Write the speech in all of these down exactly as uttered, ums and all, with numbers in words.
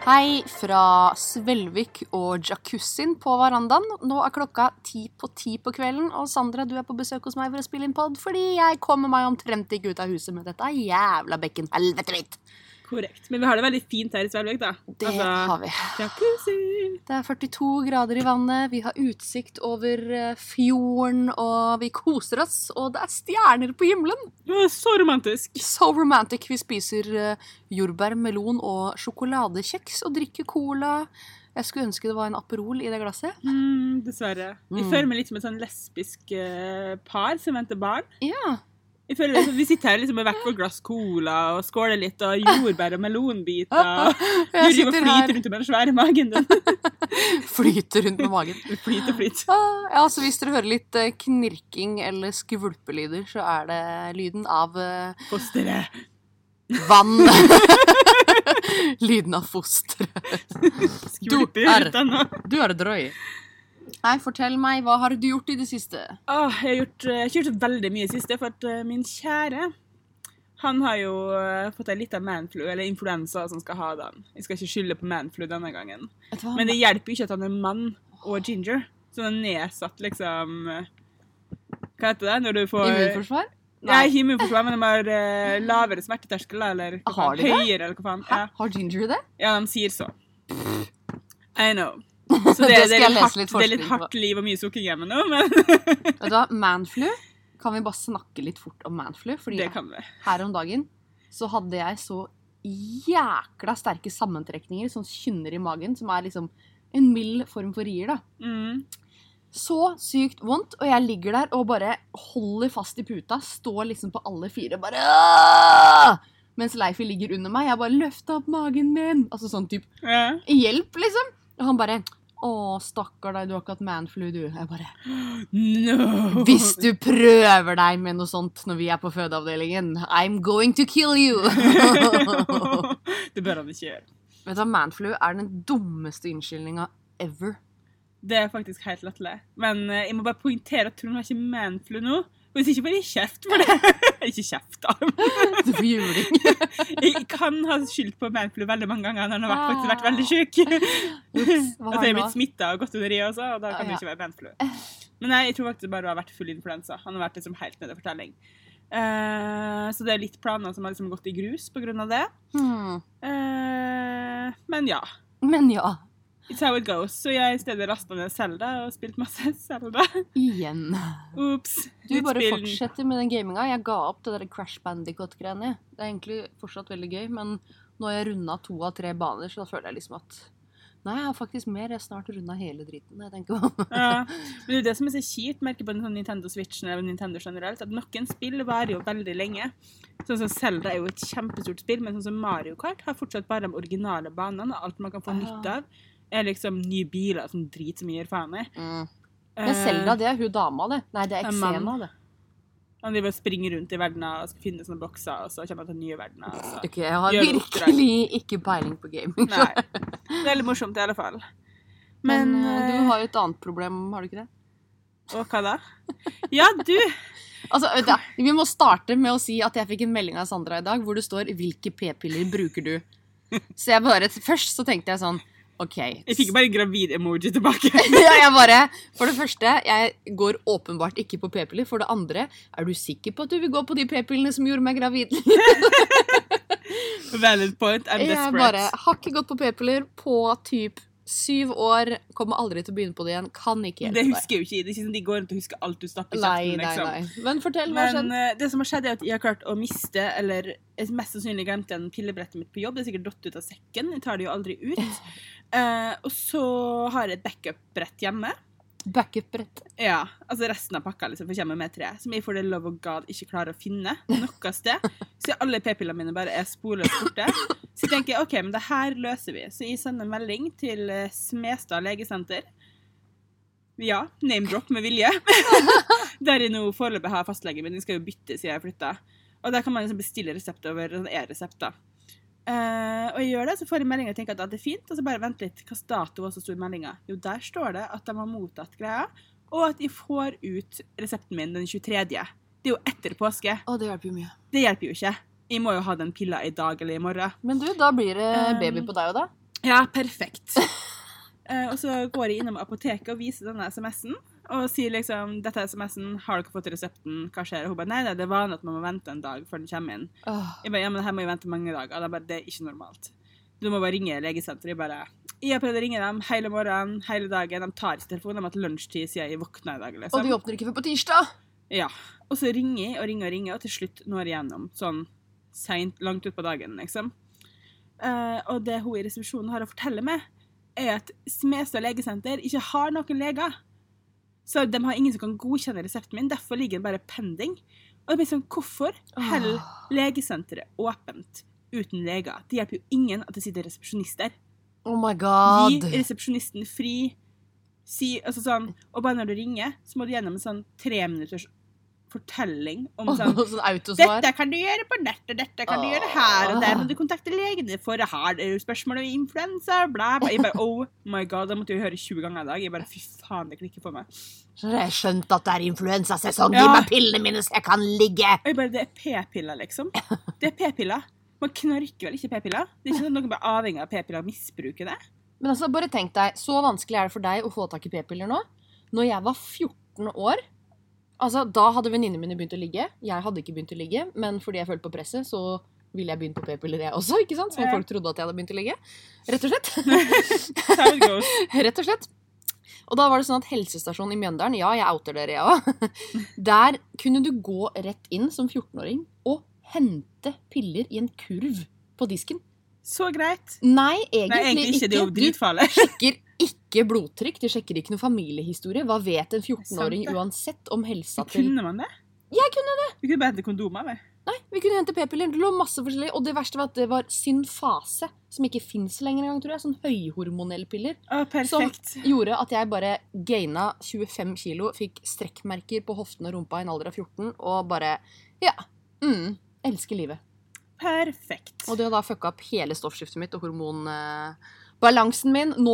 Hei fra Svelvik og Jacuzzien på verandaen. Nå er klokka ti på ti på kvelden, og Sandra, du er på besøk hos meg for å spille inn podd, fordi jeg kommer meg omtrent ikke ut av huset med dette jævla bekken helvete mitt. Korrekt, men vi har det veldig fint her i Svelvik da. Det altså, har vi. Jacuzzi. Det er førtito grader i vannet, vi har utsikt over fjorden, og vi koser oss, og det er stjerner på himmelen. Det er så romantisk. Så romantic. Vi spiser jordbær, melon og sjokoladekjeks, og drikker cola. Jeg skulle ønske det var en Aperol i det glasset. Mm, dessverre. Vi Mm. føler meg litt som et sånn lesbisk uh, par som venter barn. Ja. Jeg føler liksom, vi sitter her liksom med hvert vår glass cola og skåler litt og jordbær og melonbiter. Og Jeg du driver og sitter flyter her. rundt med den svære magen din. Flyter rundt med magen. Flyt og flyt. Ah, ja, så hvis dere hører litt eh, knirking eller skvulpelyder, så er det lyden av eh, Fosteret. vann. Lyden av fosteret. Skvulper er- ut den nå. Du er drøy. Nei, fortell meg, hva har du gjort i det siste? Åh, jeg har gjort, jeg har gjort veldig mye i siste, for at uh, min kjære, han har jo uh, fått en liten manflu, eller influensa som skal ha den. Jeg skal ikke skylde på manflu denne gangen. Vet du hva? Men det hjelper jo ikke at han er mann og ginger. Så han er nedsatt, liksom, uh, hva heter det, når du får... Immunforsvar? Nei, ikke immunforsvar, men de har uh, lavere smerteterskel, eller hva Har faen, de det? høyere, eller hva faen. Hæ? Ja. Har Ginger det? ja, de sier så. I know. Så det, Det det, skal er jeg litt lese hardt, litt det er litt forskning på. hardt liv og mye sukker hjemme nå, men Vet du hva, manflu? Kan vi bare snakke litt fort om manflu? Fordi det kan vi. her om dagen så hadde jeg så jækla sterke sammentrekninger, sånn kynner i magen, som er liksom en mild form for rier da. Mm. Så sykt vondt, og jeg ligger der og bare holder fast i puta, står liksom på alle fire, bare Åh! Mens Leifi ligger under meg, jeg bare løfter opp magen min, altså sånn typ, Ja. hjelp liksom. Og han bare, åh, stakkar deg, du har ikke hatt manflu, du. Jeg bare, No! hvis du prøver deg med noe sånt når vi er på fødeavdelingen, I'm going to kill you. Det bør han ikke gjøre. Vet du hva, manflu er den dummeste unnskyldninga ever. Det er faktisk helt latterlig. Men eh, jeg må bare poengtere at Trond har ikke manflu nå. Hvis ikke får jeg kjeft for det. Ikke kjeft da. Du får juling. Jeg kan ha skyldt på manflu veldig mange ganger når han har vært, faktisk vært veldig syk. Ups, hva Altså har jeg er du blitt nå? smittet og gått under i også, og da kan Ah, det ja. ikke være manflu. Men nei, jeg tror faktisk bare det har vært full influensa. Han har vært liksom helt nede for telling. Eh, så det er litt planer som har liksom gått i grus på grunn av det. Hmm. Eh, men ja. Men ja, It's how it goes. Så jeg i stedet rastet ned Zelda og spilt masse Zelda. igjen. Ups. Du Litt bare spill. fortsetter med den gaminga. Jeg ga opp det der Crash Bandicoot-greiene. Det er egentlig fortsatt veldig gøy, men nå har jeg rundet to av tre baner, så da føler jeg liksom at nei, jeg har faktisk mer. Jeg har snart rundet hele driten. Jeg tenker på. Ja. Men det er det som er så kjipt, merker på en sånn Nintendo Switch eller Nintendo generelt, at noen spill varer jo veldig lenge. Sånn som Zelda er jo et kjempestort spill, men sånn som Mario Kart har fortsatt bare de originale banene, og alt man kan få Ah. nytte av er liksom nye biler som driter så mye i faen i. Mm. Men Zelda, det er hun dama, det. Nei, det er En mann. Xena, det. Han driver og springer rundt i verdener og skal finne sånne bokser, og så kommer han til nye verdener. og så- Ok, jeg har Gjør det virkelig ikke peiling på gaming. Nei. Det er litt morsomt i alle fall. Men, Men, eh, eh, du har jo et annet problem, har du ikke det? Og hva da? Ja, du! Altså, vet du, vi må starte med å si at jeg fikk en melding av Sandra i dag, hvor det står, hvilke p-piller bruker du? Så jeg bare, først så tenkte jeg sånn, ok. Jeg fikk bare gravid-emoji tilbake. Ja, jeg bare, for det første, jeg går åpenbart ikke på p-piller. For det andre, er du sikker på at du vil gå på de p-pillene som gjorde meg gravid? Valid point, I'm Jeg desperate. bare, har ikke gått på p-piller på typ syv år, kommer aldri til å begynne på det igjen, kan ikke hjelpe Det deg. husker jeg jo ikke. Det er ikke sånn at de går rundt og husker alt du stapper i Nei, kjeften, nei, liksom. nei. Men fortell, hva har Men skjedd? eh, det som har skjedd er at jeg har klart å miste, eller jeg mest sannsynlig glemte en pillebrettet mitt på jobb. Det er sikkert dott ut av sekken. Jeg tar det jo aldri ut. Eh, og så har jeg et backup-brett hjemme. Backup-brett. Ja, altså resten av pakka liksom, for jeg kommer med tre. Som jeg for the love of God ikke klarer å finne noe sted. Så alle p-pillene mine bare er sporløst borte. Så jeg tenker, ok, men det her løser vi. Så jeg sender en melding til eh, Smestad legesenter. Ja, name drop med vilje. Der jeg nå foreløpig har fastlege, men den skal jo bytte siden jeg flyttet. Og der kan man liksom bestille resept over en e-resept da. Eh, og jeg gjør det, så får jeg melding og tenker at det er fint, og så bare vent litt, hva dato var så stor meldinga? Jo, der står det at de har mottatt greia, og at jeg får ut resepten min den tjuetredje. Det er jo etter påske. Å, det hjelper jo mye. Det hjelper jo ikke. Jeg må jo ha den pilla i dag eller i morgen. Men du, da blir det Um, baby på deg og da? Ja, perfekt. uh, og så går jeg innom apoteket og viser denne sms'en, og sier liksom, dette er sms'en, har dere fått resepten, hva skjer? Og hun bare, nei, nei, det er vanlig at man må vente en dag før den kommer inn. Åh. Jeg bare, ja, men her må jeg vente mange dager. Det er, bare, det er ikke normalt. Du må bare ringe legesenteret. Jeg bare, jeg har prøvd å ringe dem hele morgenen, hele dagen. De tar ikke telefonen, de har hatt lunsjtid siden jeg våkna i dag, liksom. Og de åpner ikke før på tirsdag? Ja. Og så ringer jeg og ringer og ringer, og til slutt når jeg gjennom, sånn sent, langt ut på dagen, liksom. Uh, og det hun i resepsjonen har å fortelle meg, er at Smestad legesenter ikke har noen leger. Så de har ingen som kan godkjenne resepten min, derfor ligger den bare pending. Og det blir sånn, hvorfor holder legesenteret åpent uten leger? Det hjelper jo ingen at det sitter resepsjonister. Oh my god. Gi resepsjonisten fri. Si, altså sånn, og bare når du ringer, så må du gjennom en sånn tre minutters fortelling om sånn, sånn autosvar. Dette kan du gjøre på nettet, dette kan du gjøre her, og der må du kontakte legene for her er spørsmål om influensa, bla, bla. Jeg bare, oh my god, da måtte jeg høre tjue ganger i dag. Jeg bare, fy faen, det klikker for meg. Så jeg har skjønt at det er influensasesong. Ja. Gi meg pillene mine så jeg kan ligge. Og jeg bare, det er p-piller, liksom. Det er p-piller. Man knarker vel ikke p-piller? Det er ikke sånn at noen blir avhengig av p-piller og misbruker det. Men altså, bare tenk deg, så vanskelig er det for deg å få tak i p-piller nå. Når jeg var fjorten år, altså, da hadde venninnene mine begynt å ligge. Jeg hadde ikke begynt å ligge, men fordi jeg følte på presset, så ville jeg begynne på p-piller jeg også, ikke sant? Så Ja. folk trodde at jeg hadde begynt å ligge. Rett og slett. That's how it goes. Rett og slett. Og da var det sånn at helsestasjonen i Mjøndalen, ja, jeg outer dere, ja. Der kunne du gå rett inn som fjorten-åring og hente piller i en kurv på disken. Så greit. Nei, egentlig, Nei, egentlig ikke, det er jo Du dritfarlig. sjekker ikke blodtrykk, de sjekker ikke noe familiehistorie. Hva vet en fjorten-åring Sant det. uansett om helsa til? Kunne man det? Jeg kunne det! Vi kunne bare hente kondomer, vel? Nei, vi kunne hente p-piller. Det lå masse forskjellig. Og det verste var at det var synfase, som ikke finnes lenger engang, tror jeg. Sånn høyhormonelle piller. Å, perfekt. Som gjorde at jeg bare gaina tjuefem kilo, fikk strekkmerker på hoften og rumpa i en alder av fjorten, og bare, ja, mm, elsker livet. Perfekt. Og det har da fucka opp hele stoffskiftet mitt og hormonbalansen min nå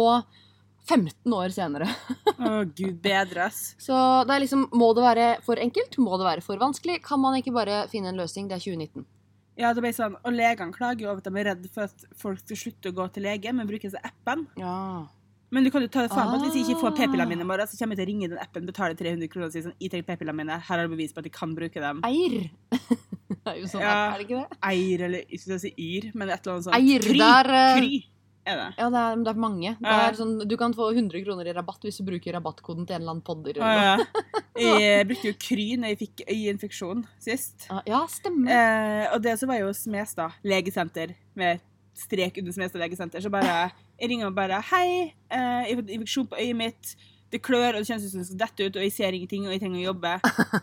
femten år senere. Å, Gud bedre, ass. Så det er liksom, må det være for enkelt? Må det være for vanskelig? Kan man ikke bare finne en løsning? Det er tjue nitten. Ja, det ble sånn, og legene klager jo over at de er redde for at folk skal slutte å gå til lege, men bruker disse appen. Ja. Men du kan jo ta det faen på at hvis jeg ikke får Ah. p-pillene mine i morgen, så kommer jeg til å ringe den appen, betale tre hundre kroner og si sånn, jeg trenger p-pillene mine, her har du bevis på at jeg kan bruke dem. Eir. Det er jo sånn, Ja. er det ikke det? Eir, eller ikke skal jeg si yr, men et eller annet sånt. Eir, Kry, der, eh, kry, er det. Ja, det er, det er mange. Det Ja. er sånn, du kan få hundre kroner i rabatt hvis du bruker rabattkoden til en eller annen podder. Å, ja. Jeg brukte jo kry når jeg fikk øyeinfeksjon sist. Ja, ja, stemmer. Eh, og det så var jo Smestad legesenter, med strek under Smestad legesenter, så bare, jeg ringer og bare, hei, eh, jeg har fått infeksjon på øyet mitt, det klør, og det kjennes ut som det skal dette ut, og jeg ser ingenting, og jeg trenger å jobbe.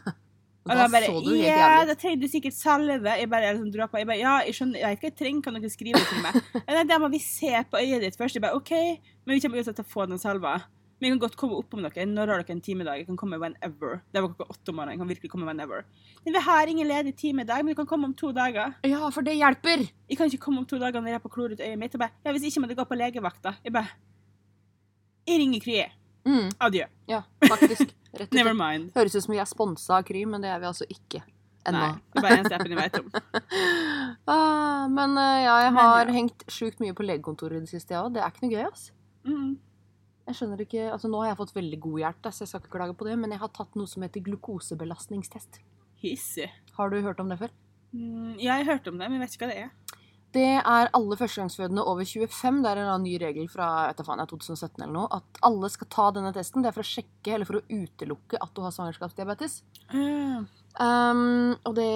Og Da da bare, så du helt ja, jævlig da trenger du sikkert salve. Jeg bare er sånn dråper. Jeg bare, ja, jeg skjønner, jeg vet ikke hva jeg trenger, kan dere skrive det til meg? Nei, da må vi se på øyet ditt først. Jeg bare, ok, men vi kommer uansett til å få den salva. Men jeg kan godt komme opp om dere. Når har dere en time i dag? Jeg kan komme whenever. Det var klokka åtte om morgenen. Jeg kan virkelig komme whenever. Men vi har ingen ledig time i dag, men du kan komme om to dager. Ja, for det hjelper. Jeg kan ikke komme om to dager når jeg er på klor ut øyet mitt. Og bare, ja, hvis ikke må det gå på legevakta. Jeg bare, jeg ringer Kry. Mm, Adjø. ja, faktisk. Rett og Never slett. mind. Høres ut som vi er sponset av Kry, men det er vi altså ikke ennå. Nei, det er bare eneste appen jeg vet om. Ah, men eh, ja, jeg Men, har ja. hengt sjukt mye på legekontoret i det siste, ja. Det er ikke noe gøy, ass. Mm. Jeg skjønner ikke, altså nå har jeg fått veldig god hjelp, da, så jeg skal ikke klage på det, men jeg har tatt noe som heter glukosebelastningstest. Hissig. Har du hørt om det før? Mm, ja, jeg har hørt om det, men jeg vet ikke hva det er. Det er alle førstegangsfødende over tjuefem, det er en eller annen ny regel fra jeg vet da faen, to tusen og sytten eller noe, at alle skal ta denne testen, det er for å sjekke, eller for å utelukke at du har svangerskapsdiabetes. Mm. Um, og det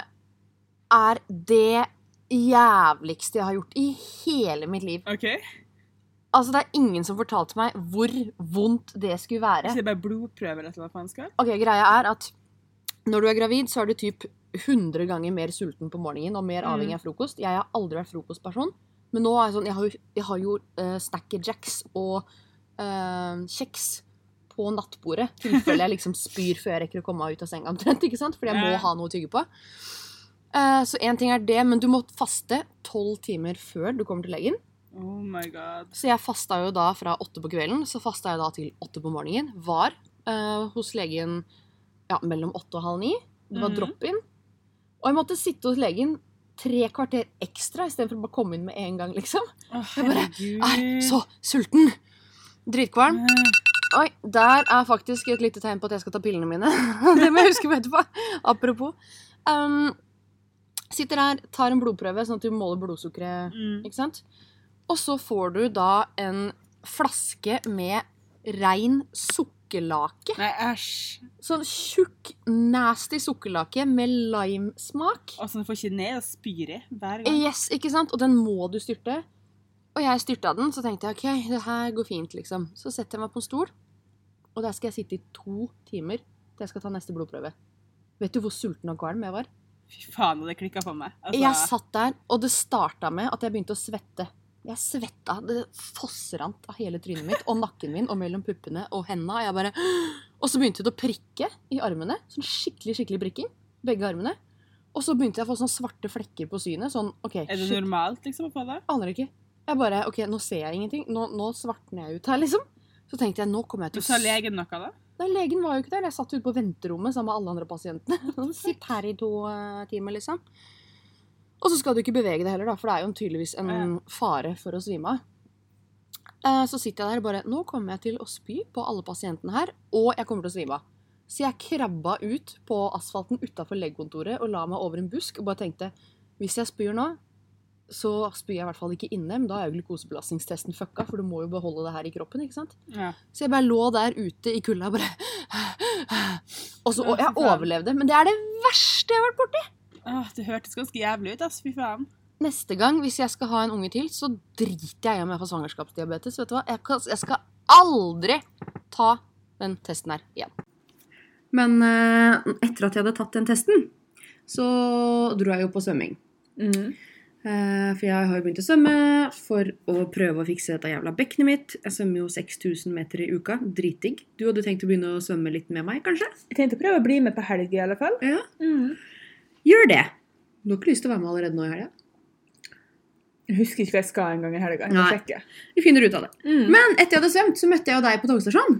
er det jævligste jeg har gjort i hele mitt liv. Ok. Altså, det er ingen som fortalte meg hvor vondt det skulle være. Så det er bare blodprøver eller noe faenskap? Ok, greia er at når du er gravid, så er du typ hundre ganger mer sulten på morgenen og mer Mm. avhengig av frokost. Jeg har aldri vært frokostperson, men nå er jeg sånn, jeg har jo, jeg har jo uh, Snacker Jacks og uh, kjeks på nattbordet, i tilfelle jeg liksom spyr før jeg rekker å komme meg ut av senga omtrent, ikke sant? Fordi jeg må Ja. ha noe å tygge på. Uh, så en ting er det, men du må faste tolv timer før du kommer til legen. Oh my god. Så jeg fastet jo da fra åtte på kvelden, så fastet jeg da til åtte på morgenen. Var uh, hos legen ja, mellom åtte og halv ni. Det var Mhm. drop-in. Og jeg måtte sitte hos legen tre kvarter ekstra, i stedet for å bare komme inn med en gang, liksom. Å, Jeg bare, herregud. er så sulten. Dritkvarm. Oi, der er faktisk et lite tegn på at jeg skal ta pillene mine. Det må jeg huske på etterpå. Apropos. Um, sitter her, tar en blodprøve, sånn at du måler blodsukkeret, Mm. ikke sant? Og så får du da en flaske med rein sukkerlake. Nei, æsj. Sånn tjukk, nasty sukkerlake med limesmak. Altså, du får ikke ned og spyr i hver gang. Yes, ikke sant? Og den må du styrte. Og jeg styrta den, så tenkte jeg, ok, det her går fint, liksom. Så setter jeg meg på en stol, og der skal jeg sitte i to timer til jeg skal ta neste blodprøve. Vet du hvor sulten og kvalm jeg var? Fy faen, det klikket på meg. Altså, Jeg satt der, og det startet med at jeg begynte å svette. Jeg svetta, det fossrant av hele trynet mitt, og nakken min, og mellom puppene og hendene. Jeg bare... Og så begynte det å prikke i armene, sånn skikkelig, skikkelig prikking, begge armene. Og så begynte jeg å få sånne svarte flekker på synet, sånn, ok, er det shit, normalt, liksom, å få det? aner ikke. Jeg bare, ok, nå ser jeg ingenting, nå, nå svartner jeg ut her, liksom. Så tenkte jeg, nå kommer jeg Du til sa å... legen noe da? Nei, legen var jo ikke der, jeg satt ute på venterommet sammen med alle andre pasientene. Sitt her i to uh, timer, liksom. Og så skal du ikke bevege deg heller, da, for det er jo tydeligvis en Ja. fare for å svime av. Eh, Så sitter jeg der og bare, nå kommer jeg til å spy på alle pasientene her, og jeg kommer til å svime av. Så jeg krabba ut på asfalten utenfor legekontoret og la meg over en busk og bare tenkte, hvis jeg spyr nå, så spyr jeg i hvert fall ikke inne, men da er jo glukosebelastningstesten fucka, for du må jo beholde det her i kroppen, ikke sant? Ja. Så jeg bare lå der ute i kulda og bare... Og så, og jeg Ja, fy faen. overlevde, men det er det verste jeg har vært borti. Åh, det hørtes ganske jævlig ut, ass, fy faen. Neste gang, hvis jeg skal ha en unge til, så driter jeg i om jeg får svangerskapsdiabetes. Vet du hva? Jeg, kan, jeg skal aldri ta den testen her igjen. Men eh, etter at jeg hadde tatt den testen, så dro jeg jo på svømming. Mm. Eh, for jeg har jo begynt å svømme for å prøve å fikse dette jævla bekkenet mitt. Jeg svømmer jo seks tusen meter i uka. Dritdigg. Du hadde tenkt å begynne å svømme litt med meg, kanskje? Jeg tenkte å prøve å bli med på helg i alle fall. Ja. Mm. Gjør det. Du har ikke lyst til å være med allerede nå i helga? Jeg husker ikke hva jeg skal en gang i helga. Jeg må Nei. sjekke. Vi finner ut av det. Mm. Men etter jeg hadde svømt, så møtte jeg jo deg på togstasjonen.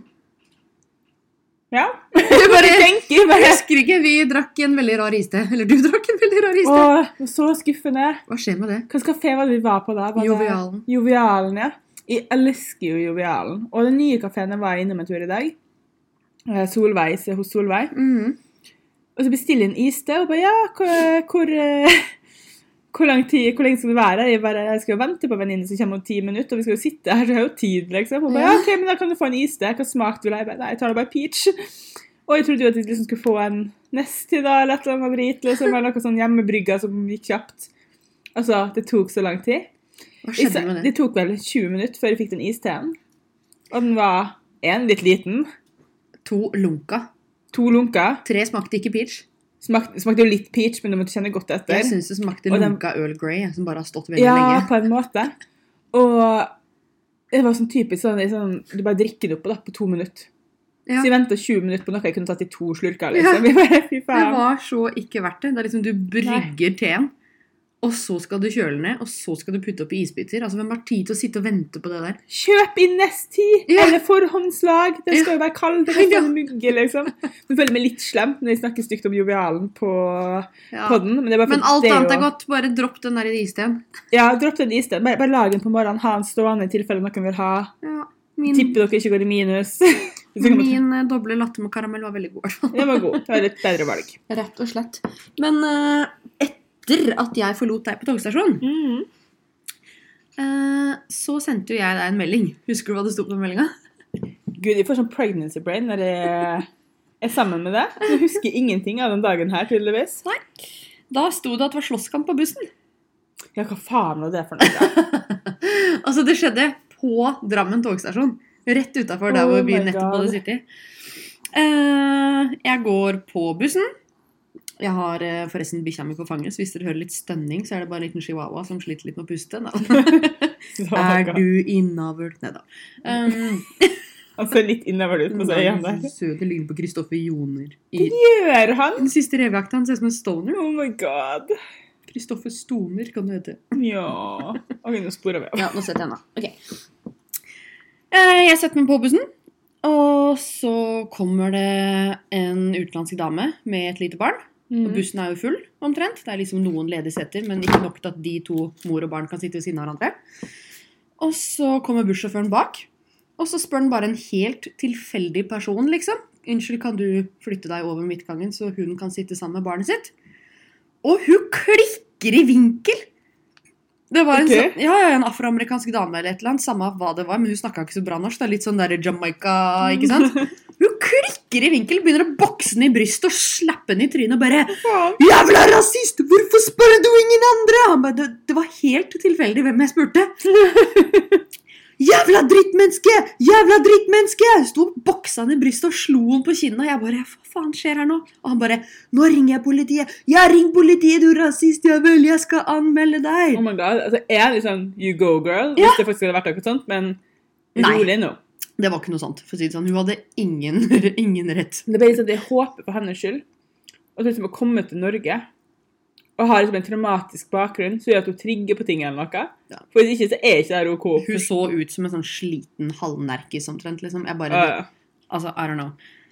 Ja. Du bare tenker, Jeg bare. husker ikke, vi drakk en veldig rar iste. Eller du drakk en veldig rar iste. Åh, det var så skuffende. Hva skjer med det? Hvilken kafé var det vi var på da? Var det- Jovialen. Jovialen, ja. Jeg elsker jo Jovialen. Og den nye kaféen jeg var innom en tur i dag, eh, Solveig, så hos Solveig. Mhm. Og så bestiller jeg en iste, og bare, ja, hvor, hvor, eh, hvor, lang tid, hvor lenge skal det være? Jeg, bare, jeg skal jo vente på venninne som kommer om ti minutter, og vi skal jo sitte her, så jeg har jo tid, liksom. Og bare, Ja. ja, ok, men da kan du få en iste. Hva smak du vil ha? Jeg bare, nei, jeg tar det bare peach. Og jeg trodde jo at jeg liksom skulle få en Nesti da, eller et eller annet drit, liksom, eller noe sånn hjemmebrygga som gikk kjapt. Altså, det tok så lang tid. Hva Jeg, skjedde med det det? tok vel tjue minutter før jeg fikk den isteen. Og den var en litt liten, To lunka. to lunker. Tre smakte ikke peach. Smakte, smakte jo litt peach, men du måtte kjenne godt etter. Jeg synes det smakte Og den- lunka Earl Grey, som bare har stått veldig Ja, lenge. på en måte. Og det var sånn typisk sånn, sånn du bare drikker det opp da, på to minutter. Ja. Så jeg ventet tjue minutter på noe jeg kunne tatt i to slurker, Ja. liksom. Jeg bare, fy Det faen. var så ikke verdt det. Det er liksom du brygger teen, og så skal du kjøle ned, og så skal du putte opp i isbiter. Altså, hvem har tid til å sitte og vente på det der? Kjøp inn Nesti, Ja. eller forhåndslag. Det skal jo være kald, det Ja. skal være mugge, liksom. Jeg føler meg litt slem når jeg snakker stygt om Jovialen på Ja. podden. Men, det er bare Men fordi alt det annet jo- er godt. Bare dropp den der i isten. Ja, dropp den isten. Bare, bare lag den på morgenen, ha den stående i tilfelle noen vil ha. Ja. Min, Tipper dere ikke går i minus. Hvis dere må- min eh, doble latte med karamell var veldig god. i hvert fall. Det var god. Det var et bedre valg. Rett og slett. Men eh, etter at jeg forlot deg på togstasjonen, Mm. eh, så sendte jo jeg deg en melding. Husker du hva det sto på meldinga? Gud, jeg får sånn pregnancy brain når jeg er sammen med deg. Jeg husker ingenting av den dagen her, tydeligvis. Da sto det at det var slåsskamp på bussen. Ja, hva faen var det for noe? Altså, det skjedde på Drammen togstasjon. Rett utenfor der Oh hvor vi my nettopp God. hadde sittet. Eh, jeg går på bussen. Jeg har eh, forresten bikkja mi på fanget, så hvis dere hører litt stønning, så er det bare en liten chihuahua som sliter litt med å puste. Da. Er du innavlt? Neida. Um, Han ser litt innover ut på seg igjen der. Søte ligner på Kristoffer Joner. I Gjør han? den siste revejakta, han ser ut som en stoner. Oh my god. Kristoffer Stoner, kan det hete. Ja. Ok, nå sporer vi av. Ja, nå setter jeg den av. Ok. Eh, Jeg setter meg på bussen, og så kommer det en utenlandsk dame med et lite barn. Og bussen er jo full, omtrent. Det er liksom noen ledige setter, men ikke nok til at de to, mor og barn, kan sitte ved siden av hverandre. Og så kommer bussjåføren bak, og så spør han bare en helt tilfeldig person, liksom. Unnskyld, kan du flytte deg over midtgangen, så hun kan sitte sammen med barnet sitt? Og hun klikker i vinkel! Det var en, okay. sånn, ja, ja, en afroamerikansk dame eller et eller annet, samme hva det var, men hun snakket ikke så bra norsk, det er litt sånn der Jamaica, ikke sant? Hun klikker i vinkel, begynner å bokse den i brystet og slappe den i trynet og bare «Jævla rasist! Hvorfor spør du ingen andre?» Han bare, det, det var helt tilfeldig hvem jeg spurte. «Jævla drittmenneske! Jævla drittmenneske!» Jeg sto og boksa den i brystet og slo den på kinnet, og jeg bare, hva faen skjer her nå? Og han bare, nå ringer jeg politiet. Ja, ring politiet, du rasist, jeg vel, jeg skal anmelde deg. Oh my god, altså jeg er litt sånn, you go girl, ja. Hvis det faktisk hadde vært noe sånt, men rolig nå. Det var ikke noe sånt, for å si det sånn. Hun hadde ingen, ingen rett. Det er bare sånn at jeg håper på hennes skyld, og liksom å komme til Norge, og har liksom en traumatisk bakgrunn, så gjør at hun trigger på ting eller noe. Ja. For hvis ikke, så er ikke det OK. Hun så ut som en sånn sliten halvnerkis omtrent, liksom. Jeg bare, ah, ja. altså, I don't know.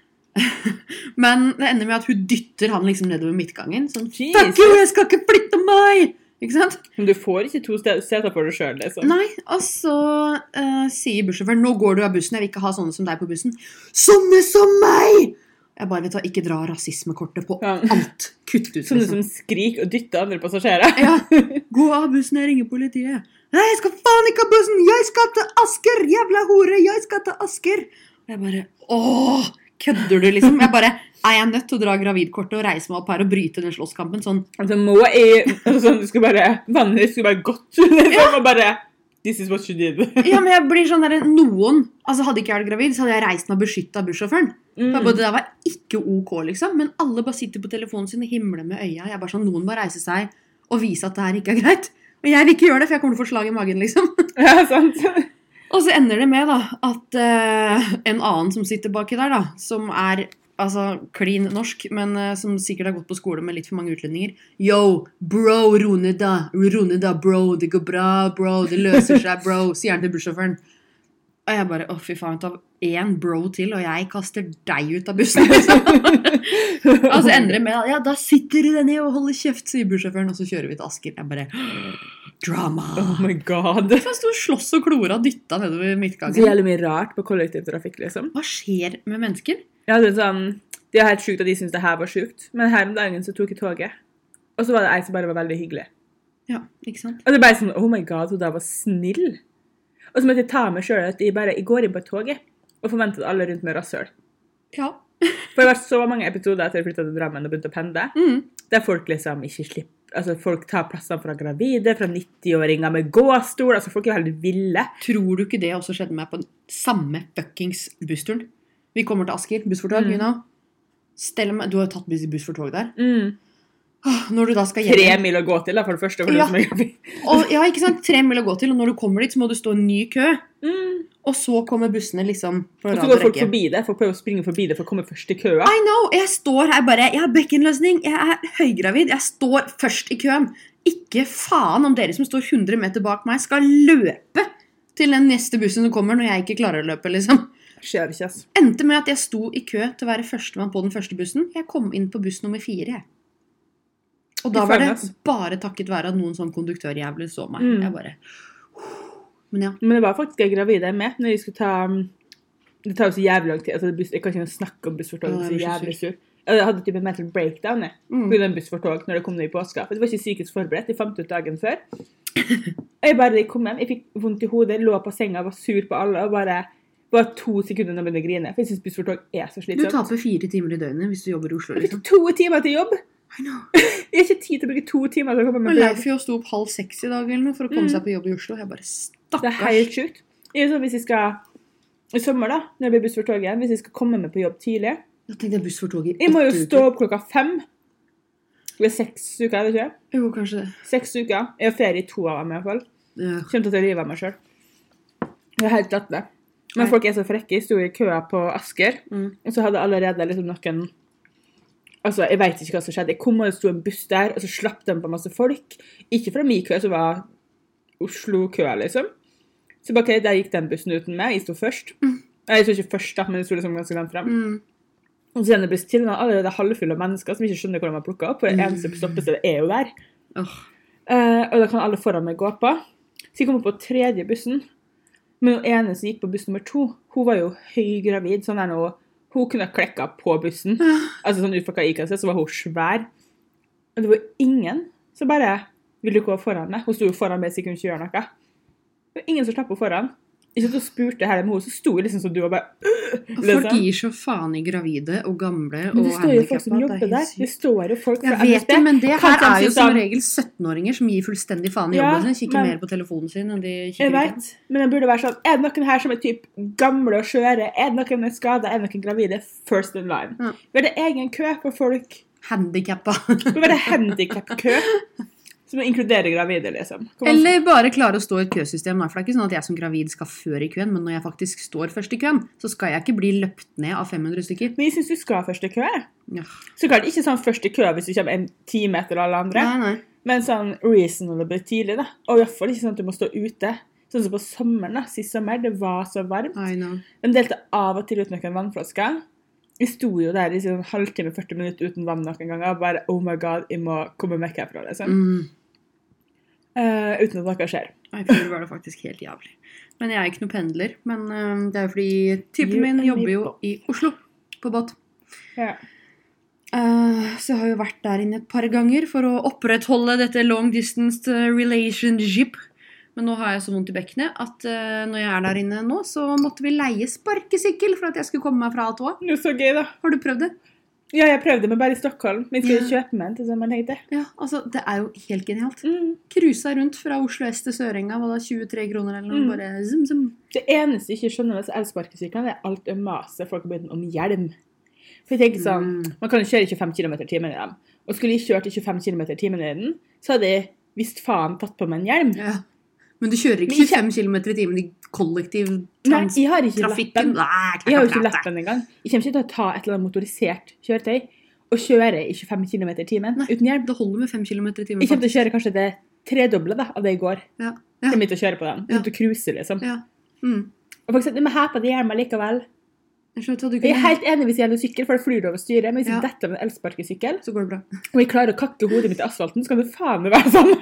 Men det ender med at hun dytter han liksom nedover midtgangen, sånn, Jesus. Fuck you, jeg skal ikke flytte meg! Ikke sant? Men du får ikke to seter for deg selv, liksom. Nei, og så uh, sier bussjåføren, nå går du av bussen, jeg vil ikke ha sånne som deg på bussen. Sånne som meg! Jeg bare vet hva, ikke dra rasismekortet på ja. Alt. Kutt ut. Sånne liksom. Som skrik og dytter andre passasjerer. Ja. Gå av bussen, jeg ringer politiet. Nei, jeg skal faen ikke av bussen. Jeg skal til Asker, jævla hore. Jeg skal til Asker. Og jeg bare, åh, kødder du liksom? Jeg bare, er jeg nødt til å dra gravidkortet og reise meg opp her og bryte den slåsskampen? Sånn. Altså, må jeg, sånn, du skal bare, vannet skulle bare gått. Ja. Og bare... This is what you did. Ja, men jeg blir sånn der, noen, altså hadde ikke jeg vært gravid, så hadde jeg reist meg og beskyttet av bussjåføren. Mm. Det der var ikke ok, liksom, men alle bare sitter på telefonen sin og himler med øya. Jeg er bare sånn, noen må reise seg og vise at det her ikke er greit. Og jeg vil ikke gjøre det, for jeg kommer til å få slag i magen, liksom. Ja, sant. Og så ender det med da, at uh, en annen som sitter baki der da, som er... altså clean norsk, men uh, som sikkert har gått på skole med litt for mange utlendinger. Yo, bro, ro ned da, ro ned da, bro, det går bra, bro, det løser seg, bro, sier han til bussjåføren. Og jeg bare, å fy faen, ta en bro til, og jeg kaster deg ut av bussen. Og så ender det med, ja, da sitter du der ned og holder kjeft, sier bussjåføren, og så kjører vi til Asker. Jeg bare, drama. Oh my god. Jeg stod og slåss og klora og dyttet nedover midtgangen. Det er jævlig mye rart på kollektivtrafikk, liksom. Hva skjer med mennesker? Ja, det er sånn, det er helt sykt at de synes det her var sykt. Men her om dagen så tok jeg toget. Og så var det en som bare var veldig hyggelig. Ja, ikke sant? Og det er bare sånn, oh my god, hun der var snill. Og så måtte jeg ta meg selv at jeg bare, jeg går inn på toget og forventet alle rundt med rasshøl. Ja. For det har vært så mange episoder etter jeg flyttet til Drammen og begynte å pendle, mm. der folk liksom ikke slipper, altså folk tar plassene fra gravide, fra nitti-åringer med gåstol, altså folk er helt ville. Tror du ikke det også skjedde med på den samme fuckings bussturen? Vi kommer til Asker, buss for tog, mm. you know. Stell meg, du har jo tatt buss for tog der. Mm. Når du da skal hjem... Tre mil å gå til da, for det første. For ja. Det som er og, ja, ikke sant? Tre mil å gå til, og når du kommer dit så må du stå en ny kø. Mm. Og så kommer bussene liksom... Og så går folk forbi det, folk prøver å springe forbi det for å komme først i køa. I know, jeg står her bare, jeg har bekkenløsning, jeg er høygravid, jeg står først i køen. Ikke faen om dere som står hundre meter bak meg skal løpe til den neste bussen som kommer når jeg ikke klarer å løpe, liksom. Skjer ikke, ass. Endte med at jeg sto i kø til å være førstemann på den første bussen. Jeg kom inn på buss nummer fire, jeg. Og da var det bare takket være at noen sånn konduktørjævlig så meg. Mm. Jeg bare... Men ja. Men det var faktisk jeg gravide med, når jeg skulle ta... Det tar jo så jævlig lang tid. Altså, buss, jeg kan ikke snakke om bussfortog, det er så jævlig sur. Jeg hadde typ en mental breakdown, jeg. Mm. På den bussfortog når det kom ned i påska. For det var ikke psykisk forberedt, jeg fant ut dagen før. Jeg bare jeg kom hjem, jeg fikk vondt i hodet, lå på senga, var sur på alle, og bare... Bare to sekunder når jeg begynner å grine. For jeg synes bussfortog er så slitsomt. Du taper fire timer i døgnet hvis du jobber i Oslo, liksom. Jeg fikk to timer til jobb. I know. Jeg har ikke tid til å bruke to timer til å komme med på jobb. Leif jo stod opp halv seks i dag eller noe for å komme mm. seg på jobb i Oslo. Jeg bare stakkars. Det er helt sjukt. Jeg er sånn, hvis jeg skal... I sommer da, når det blir bussfortog igjen, hvis jeg skal komme med på jobb tidlig. Jeg tenkte jeg bussfortog i åtte uker. Jeg må jo stå opp klokka fem. Det er seks uker, er det ikke? Jo, kanskje det. Seks uker. Jeg har ferie i to av dem i hvert fall. Ja. Kjent til å rive av meg selv. Det er helt latt det. Men folk er så frekke, jeg stod i køa på Asker, mm. og så hadde allerede liksom noen, altså jeg vet ikke hva som skjedde, jeg kom og det stod en buss der, og så slapp de på masse folk, ikke fra min kø, så var Oslo-køa liksom, så bare, ok, der gikk den bussen uten meg, jeg stod først, mm. jeg stod ikke først da, men jeg stod liksom ganske langt frem, mm. Og så er det blitt til allerede halvfulle av mennesker som ikke skjønner hvordan man plukker opp, for det eneste stoppestedet er jo der. Oh. Uh, og da kan alle foran meg gå på. Så jeg kom opp på tredje bussen. Men den ene som gikk på buss nummer to, hun var jo høygravid, sånn der nå, hun kunne klekka på bussen. Altså sånn ut fra hva jeg kan se, så var hun svær. Og det var ingen som bare ville gå foran meg. Hun sto jo foran meg, så jeg kunne ikke gjøre noe. Det var ingen som slapp henne foran. Ikke så spurte her med henne, så sto jeg liksom som du og bare øh, Folk gir så faen i gravide og gamle og men det står jo folk som jobber der. Det står jo folk fra jeg vet det, men det her er jo som regel sytten-åringer som gir fullstendig faen i jobben sin, kikker men, mer på telefonen sin enn de kikker jeg vet, men det burde være sånn, er det noen her som er typ gamle og skjøre, er det noen med skade, er det noen gravide, first in line. Ja. Vi har det egen kø for folk. Handicappa. Vi har det handicap-kø. Som inkluderer gravide, liksom. Eller bare klare å stå i et køsystem. For det er ikke sånn at jeg som gravid skal før i køen, men når jeg faktisk står først i køen, så skal jeg ikke bli løpt ned av fem hundre stykker. Men jeg synes du skal først i kø. Ja. Så klart ikke sånn først i kø hvis du kommer en time etter alle andre. Nei, nei. Men sånn reasonable tidlig, da. Og i hvert fall ikke sånn at du må stå ute. Sånn som på sommeren, da. Sist sommer, det var så varmt. I know. De delte av og til ut noen vannflasker. Jeg sto jo der i sånn halvtime, førti minutter uten vann noen ganger, og bare, oh my god, jeg må komme meg herfra, liksom. Mm. Uh, uten at noe skjer. I fjor var det faktisk helt jævlig. Men jeg er ikke noe pendler. Men uh, det er fordi typen min jobber jo i Oslo på båt. Ja. Uh, så jeg har jo vært der inne et par ganger for å opprettholde dette long distance relationship. Men nå har jeg så vondt i bekkenet at uh, når jeg er der inne nå, så måtte vi leie sparkesykkel for at jeg skulle komme meg fra A til Å. Det er så gøy, da. Har du prøvd det? Ja, jeg prøvde, men bare i Stockholm. Men jeg skulle ja. kjøpe meg en til sommeren, tenkte jeg. Ja, altså, det er jo helt genialt. Mm. Cruisa rundt fra Oslo S til Sørenga, var da tjuetre kroner eller noe, mm. bare zum, zum. Det eneste jeg ikke skjønner med elsparkesyklene, er alt om maset folk har begynt om hjelm. For jeg tenker sånn, mm. man kan jo kjøre tjuefem kilometer i timen i dem. Og skulle jeg kjørt tjuefem kilometer i timen i den, så hadde jeg visst faen tatt på meg en hjelm. Ja. Men du kjører ikke tjuefem kilometer i timen i kollektiv trans- Nei, jeg har ikke trafikken. lappen. Nei, jeg har jo ikke lappen engang. Jeg kommer ikke til å ta et eller annet motorisert kjøretøy og kjøre i tjuefem kilometer i timen Nei, uten hjelm. Det holder med fem kilometer i timen. Jeg kommer til å kjøre kanskje det tredoble da, av det i går. Ja. Ja. Jeg kommer til å kjøre på den. Jeg kommer til å cruise, liksom. Ja. Mm. Og for eksempel, du må ha på det hjelmen likevel. Jeg, du jeg er helt enig hvis jeg hadde sykkel, for det flyr over styret, men hvis jeg ja. detter med en elsparkesykkel, så går det bra. Og jeg klarer å kakke hodet mitt i asfalten, så kan det faen meg være sånn.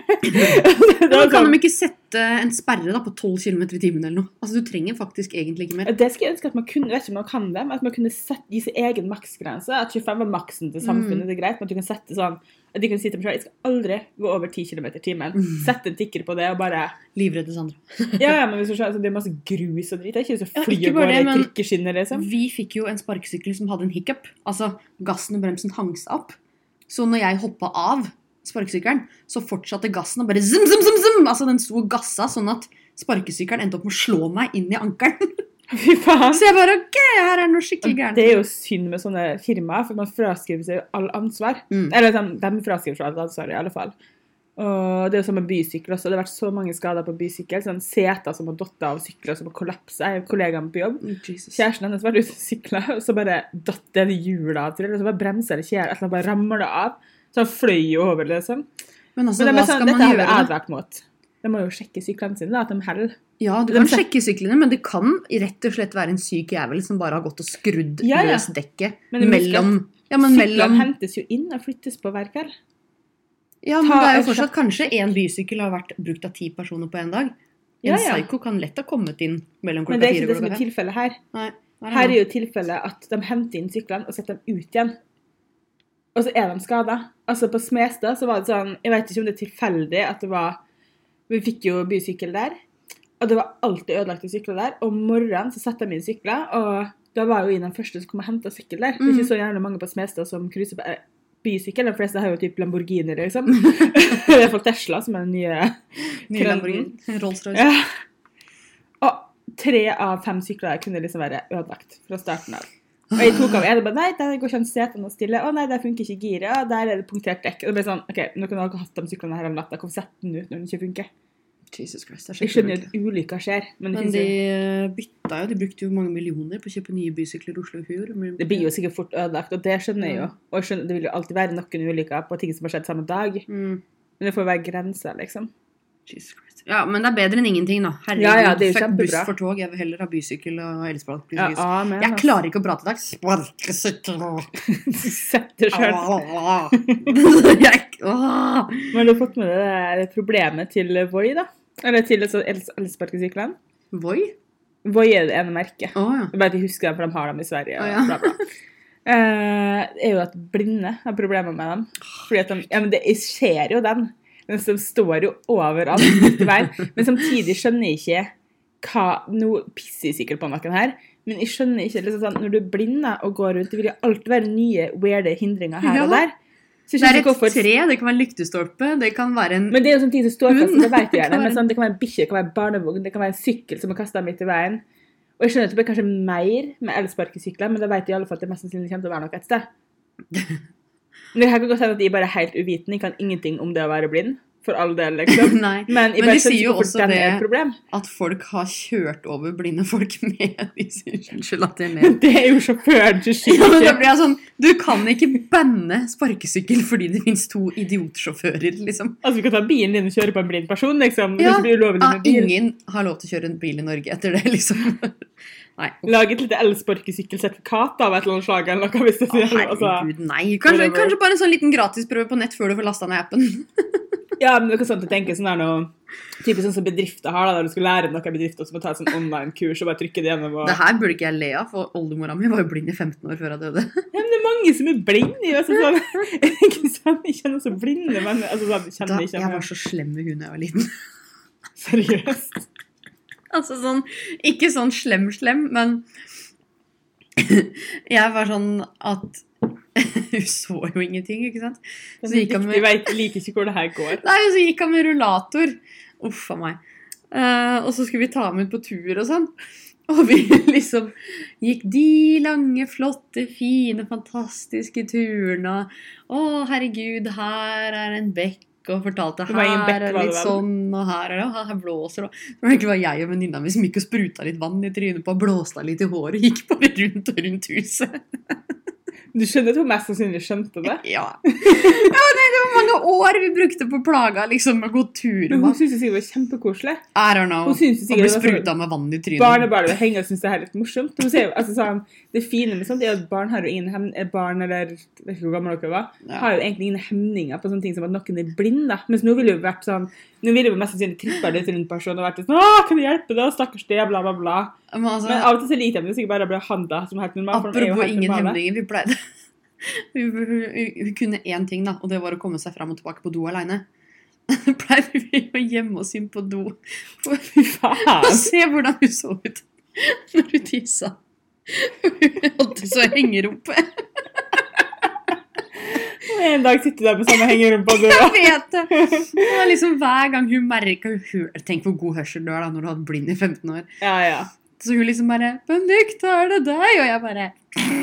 Men kan de ikke sette en sperre da, på tolv kilometer i timen eller noe? Altså, du trenger faktisk egentlig ikke mer. Det skal jeg ønske at man kunne, vet ikke om man kan det, at man kunne sette, gi seg egen maksgrense, at tjuefem var maksen til samfunnet, mm. det er greit, men at du kan sette sånn, at de kan si til meg selv, jeg skal aldri gå over ti kilometer i timen. Mm. Sette en tikker på det og bare... Livredde Sandra. ja, ja, men hvis du ser, altså, det er masse grus og dritt. Det er ikke så fly ja, og går i trikkeskinner, liksom. Vi fikk jo en sparkesykkel som hadde en hiccup. Altså, gassen og bremsen hang seg opp. Så når jeg hoppet av sparkesykkelen, så fortsatte gassen og bare zum, zum, zum, zum. Altså, den sto og gassa sånn at sparkesykkelen endte opp med å slå meg inn i ankelen. Fy faen. Så jeg bare, ok, her er noe skikkelig gærent. Det er jo synd med sånne firmaer, for man fraskriver seg all ansvar. Mm. Eller de fraskriver seg all ansvar i alle fall. Og det er jo som med bysykler også. Det har vært så mange skader på bysykkel. Sånn seter som har dottet av sykler som har kollapset. Jeg har kollegaen på jobb. Jesus. Kjæresten hennes var ute og syklet, og så bare datt det hjula av til, og så bare bremser det ikke her, eller bare rammer det av. Så han fløy jo over, liksom. Men altså, Men hva sånn, skal man gjøre da? Advart mot. De må jo sjekke syklene sine, da, at de heller. Ja, du kan de sjekke syklene, men det kan rett og slett være en syk jævel som bare har gått og skrudd ja, ja. løs dekket mellom... Ja, men syklene mellom... hentes jo inn og flyttes på hver kveld. Ja, men det er jo fortsatt kanskje en bysykkel har vært brukt av ti personer på en dag. En ja, ja. psyko kan lett ha kommet inn mellom klokka fire og klokka fem. Men det er ikke det som er tilfellet her. Nei, er her er jo tilfellet at de henter inn syklene og setter dem ut igjen. Og så er de skadet. Altså på Smestad så var det sånn, jeg vet ikke om det er tilfeldig at det var, vi fikk jo bysykkel der, og det var alltid ødelagte sykler der, og om morgenen så satte jeg min sykler, og da var jo jeg den første som kom og hentet sykkel der. Mm. Det er ikke så gjerne mange på Smestad som cruiser på bysykkel, de fleste har jo typ Lamborghini, liksom. Det er folk Tesla som er den nye... Nye Lamborghini, Rolls-Royce. Ja. Og tre av fem sykler der kunne liksom være ødelagt fra starten av. Og jeg tok av en og bare, nei, der går ikke an setene å stille. Å nei, der funker ikke giret, og der er det punktert dekk. Og det ble sånn, ok, nå kan dere ha hatt de syklene her om natta, hvorfor sette den ut når den ikke funker? Jesus Christ, det er jeg skjønner at ulykker skjer. Men, men de jo... bytta jo, de brukte jo mange millioner på å kjøpe nye bysykler i Oslo i fjor. Det blir jo sikkert fort ødelagt, og det skjønner jeg jo. Og jeg skjønner, det vil jo alltid være noen ulykker på ting som har skjedd samme dag. Mm. Men det får være grenser, liksom. Jesus Christ. Ja, men det er bedre enn ingenting, da. Herregud, Ja, ja, det er jo fuck kjempebra. buss for tog. Jeg vil heller ha bysykkel og elsparkesykkel. Ja, amen, jeg altså. klarer ikke å prate i dag. Sparkesykkel. Setter selv. Jeg- åh. Men du har fått med deg det problemet til Voi, da? Eller til altså els- elsparkesyklene? Voi? Voi er det ene merket. Åh, ja. Jeg bare ikke husker dem, for de har dem i Sverige. Og Å, ja. bla, bla. Eh, det er jo at blinde har problemer med dem. Fordi at de, ja, men det skjer jo den. Men de står jo overalt ute i veien. Men samtidig skjønner jeg ikke hva, nå pisser jeg sikkert på noen her, men jeg skjønner ikke, liksom sånn, når du er blind og går rundt, det vil jo alltid være nye, weirde hindringer her Ja. og der. Så jeg Det er skjønner et ikke hvorfor- tre, det kan være en lyktestolpe, det kan være en... Men det er jo sånne ting som står fast, Hund. det vet jeg gjerne. Det kan Men være- sånn, det kan være en bikkje, det kan være en barnevogn, det kan være en sykkel som er kastet midt i veien. Og jeg skjønner at det blir kanskje mer med elsparkesykler, men da vet jeg i alle fall at det mest sannsynlig kommer til å være noe et sted. Men det her kan godt hende at jeg bare er helt uviten, jeg kan ingenting om det å være blind, for all del, liksom. Nei, Men jeg men bare de skjønner sier jo ikke hvorfor også den det er et problem. at folk har kjørt over blinde folk med disse, unnskyld at jeg ler. Det er jo sjåføren til Ja, men da skyld. blir jeg sånn, du kan ikke banne sparkesykkel fordi det finnes to idiotsjåfører, liksom. Altså, vi kan ta bilen din og kjøre på en blind person, liksom. Ja, Det blir ulovlig ah, med bil. ingen har lov til å kjøre en bil i Norge etter det, liksom. Nei. Lag et lite elsparkesykkelsertifikat av et eller annet slag, eller noe, hvis det Å, sier. Altså, herregud, nei. Kanskje, whatever. kanskje bare en sånn liten gratisprøve på nett før du får lastet ned appen. ja, men det er ikke sånn at jeg tenker sånn der noe, typisk sånn som bedrifter har, da, der du skal lære noe av bedrifter, så må du ta et sånn online-kurs og bare trykke det gjennom. Og... Det her burde ikke jeg le av, for oldemora mi var jo blind i femten år før jeg døde. Ja, men det er mange som er blinde, jo, altså, sånn, ikke sånn, jeg kjenner så blinde, men altså, sånn, jeg Da, kjenner ikke, jeg var men så slem med hun da jeg var liten. seriøst. Altså sånn, ikke sånn slem-slem, men jeg var sånn at hun så jo ingenting, ikke sant? Så gikk han Jeg med, vet, jeg liker ikke hvor det her går. nei, så gikk han med rullator. Uff av meg. Eh, og så skulle vi ta ham ut på tur og sånn. Og vi liksom gikk de lange, flotte, fine, fantastiske turene. Å, herregud, her er en bekk. Og fortalte Det var ingen bekk, her er var litt det vel? sånn, og her er det, og her blåser det. Det var egentlig bare jeg og venninna mi som gikk og spruta litt vann i trynet på, og blåste litt i håret, og gikk bare rundt og rundt huset. Du skjønner at hun mest sannsynlig skjønte det? Ja. Ja, det, det var mange år vi brukte på plaga, liksom, å gå tur. Men hun synes jo sikkert det var kjempekoselig. I don't know. Hun synes jo Og sikkert ble det var så- spruta med vann i trynet. Barnebarnet henger og synes det er litt morsomt. Hun ser jo, altså sånn, det fine med sånt er at barn har jo ingen hem barn, eller jeg vet ikke hvor gammel dere var, Ja. har jo egentlig ingen hemninger på sånne ting som at noen er blind, da. Mens nå ville jo vært sånn, nå ville jo mest sannsynlig trippet litt rundt personen og vært sånn, åh, kan du hjelpe deg, stakkars det, bla bla bla. Men altså, Men av og til så liker de det sikkert bare å bli handlet som helt normalt, for de er jo apropos helt ingen normale. hemninger, vi pleide. Hun, hun, hun, hun kunne én ting, da, og det var å komme seg fram og tilbake på do alene. Pleide vi å gjemme oss inn på do for Fy faen. å se hvordan hun så ut når hun tissa. Hun hadde så hengerumpe. Og en dag sitter de med samme hengerom på det. Jeg vet det. Det var liksom hver gang hun merket hun hør, tenk hvor god hørsel du har da når du har vært blind i femten år. Ja, ja. Så hun liksom bare, Benedikte, er det deg? Og jeg bare,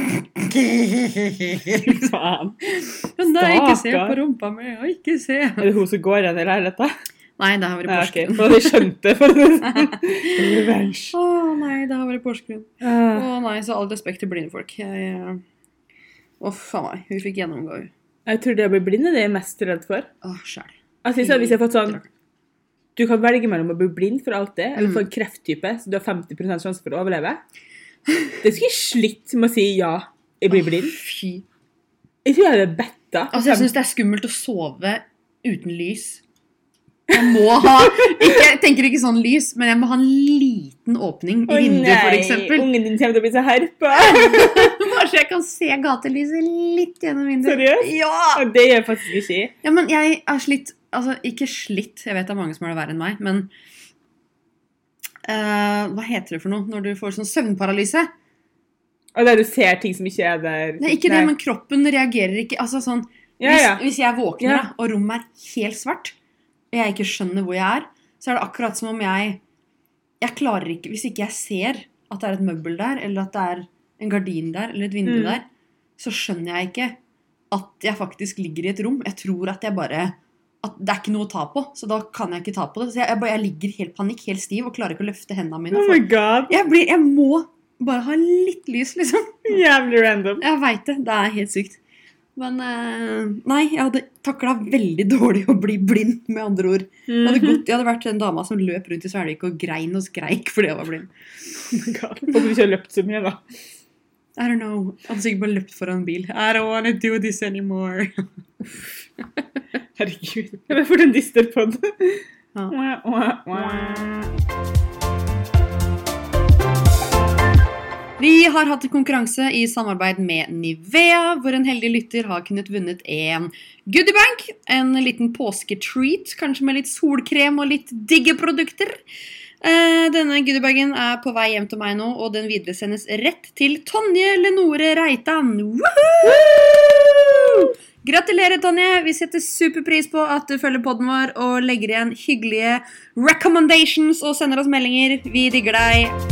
Fy faen. men da ikke se Stakkar. på rumpa mi, og ikke se. Er det hun som går igjen i leiligheten? Nei, det har vært Ja, ok. Porsgrunn. For de skjønte, for det revenge. Åh, nei, det har vært Porsgrunn. Uh, Åh, nei, så all respekt til blinde folk. Jeg, jeg... Åh, faen meg, hun fikk gjennomgå. jeg tror det å bli blind er det jeg er mest redd for. Åh, selv. Altså, jeg sa, hvis jeg har fått sånn, du kan velge mellom å bli blind for alt det, eller få en krefttype, så du har femti prosent sjanse for å overleve. Det skulle jeg slitt med å si ja, jeg blir blind. Fy. Jeg tror jeg hadde betta. Altså, jeg synes det er skummelt å sove uten lys. Jeg må ha, ikke, jeg tenker ikke sånn lys, men jeg må ha en liten åpning i Å vinduet, for nei, eksempel. ungen din kommer til å bli så herpa. Bare så jeg kan se gatelyset litt gjennom vinduet. Seriøst? Ja! Og det gjør jeg faktisk ikke jeg. Ja, men jeg er slitt, altså ikke slitt, jeg vet det er mange som er det verre enn meg, men eh, hva heter det for noe når du får sånn søvnparalyse? Og der du ser ting som ikke er der. Det er ikke det, men kroppen reagerer ikke, altså sånn, Ja, hvis, ja. hvis jeg våkner Ja. da, og rommet er helt svart, og jeg ikke skjønner hvor jeg er, så er det akkurat som om jeg, jeg klarer ikke, hvis ikke jeg ser at det er et møbel der, eller at det er en gardin der, eller et vindu Mm. der, så skjønner jeg ikke at jeg faktisk ligger i et rom. Jeg tror at jeg bare, at det er ikke noe å ta på, så da kan jeg ikke ta på det. Så jeg, jeg, bare, jeg ligger helt panikk, helt stiv, og klarer ikke å løfte hendene mine. Oh For my god. jeg, blir, jeg må bare ha litt lys, liksom. Jævlig random. Jeg vet det, det er helt sykt. Men eh, nei, jeg hadde taklet veldig dårlig å bli blind, med andre ord. Jeg hadde, gått, jeg hadde vært en dama som løp rundt i Svelvik og grein og skreik fordi jeg var blind. Oh my god. Hvorfor du ikke har løpt så mye da? I don't know. Jeg hadde sikkert bare løpt foran en bil. I don't wanna do this anymore. Herregud. Jeg vet for en dysterpodd. Ja. Wah, wah, wah. Vi har hatt en konkurranse i samarbeid med Nivea, hvor en heldig lytter har kunnet vunnet en goodiebank, en liten påsketreat, kanskje med litt solkrem og litt digge produkter. Eh, denne goodiebagen er på vei hjem til meg nå, og den videresendes rett til Tonje Lenore Reitan. Woohoo! Gratulerer, Tonje! Vi setter superpris på at du følger podden vår og legger igjen hyggelige recommendations og sender oss meldinger. Vi digger deg!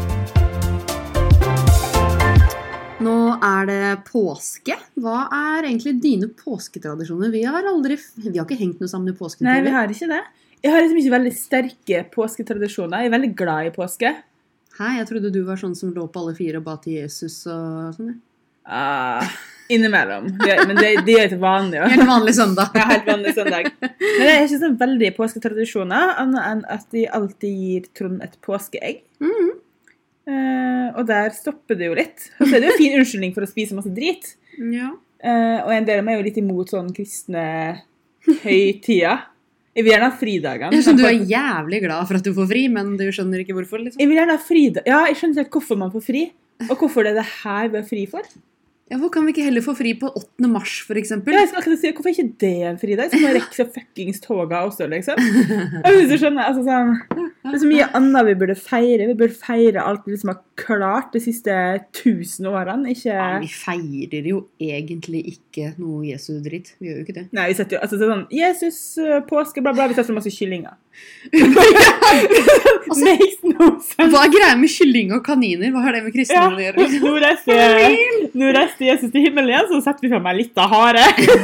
Nå er det påske. Hva er egentlig dine påsketradisjoner? Vi har aldri, vi har ikke hengt noe sammen i påsken. Nei, vi har ikke det. Jeg har liksom ikke veldig sterke påsketradisjoner. Jeg er veldig glad i påske. Hæ, jeg trodde du var sånn som lå på alle fire og ba til Jesus og sånn. Ah, innimellom. Det, men det, det er et vanlig. Ja. Helt vanlig søndag. Ja, helt vanlig søndag. Men det er ikke sånn veldig påsketradisjoner, annet enn at de alltid gir Trond et påskeegg. Mhm. Uh, og der stopper det jo litt. Og så er det jo en fin unnskyldning for å spise masse drit. Ja. Uh, og en del av meg er jo litt imot sånn kristne høytider. Jeg vil gjerne ha fridagene. Jeg skjønner du er jævlig glad for at du får fri, men du skjønner ikke hvorfor, liksom. Jeg vil gjerne ha fridag. Ja, jeg skjønner ikke hvorfor man får fri. Og hvorfor det er det her vi er fri for. Ja, hvor kan vi ikke heller få fri på åttende mars, for eksempel? Ja, jeg skal akkurat si, hvorfor er ikke det en fridag? Så må jeg rekke så fuckings toga også, liksom. Jeg synes du skjønner, altså sånn, det er så mye annet vi burde feire. Vi burde feire alt vi liksom har klart de siste tusen årene, ikke... Ja, vi feirer jo egentlig ikke noe Jesu-dritt. Vi gjør jo ikke det. Nei, vi setter jo, altså sånn, Jesus, påske, bla bla, vi setter masse kyllinger. Altså, makes no sense. Hva er greia med kylling og kaniner? Hva har det med kristne å gjøre? Ja, nå reiste, nå reiste Jesus til himmelen igjen, så setter vi frem meg litt av hare.